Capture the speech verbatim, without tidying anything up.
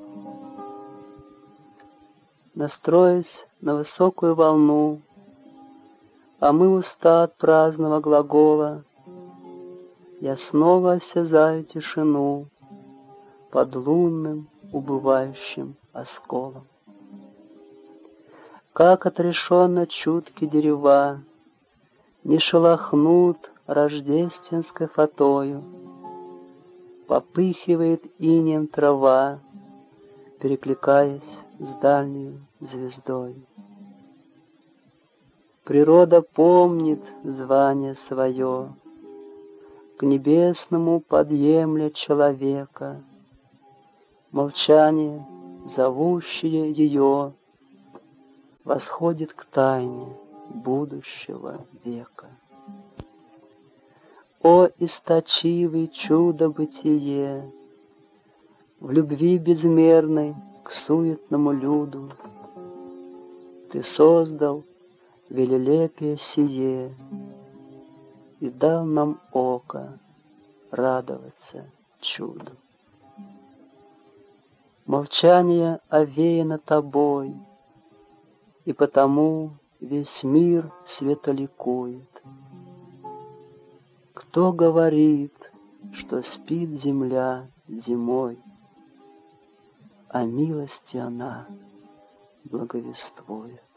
Настроясь на высокую волну, омыв уста от праздного глагола, я снова осязаю тишину под лунным убывающим осколом. Как отрешенно чутки дерева не шелохнут рождественской фатою, попыхивает инеем трава, перекликаясь с дальней звездой. Природа помнит звание свое, к небесному подъемля человека. Молчание, зовущее ее, восходит к тайне будущего века. О, источивый чудо-бытие, в любви безмерной к суетному люду ты создал велелепие сие и дал нам око радоваться чуду. Молчание овеяно тобой, и потому весь мир светоликует. Кто говорит, что спит земля зимой, а милости она благовествует?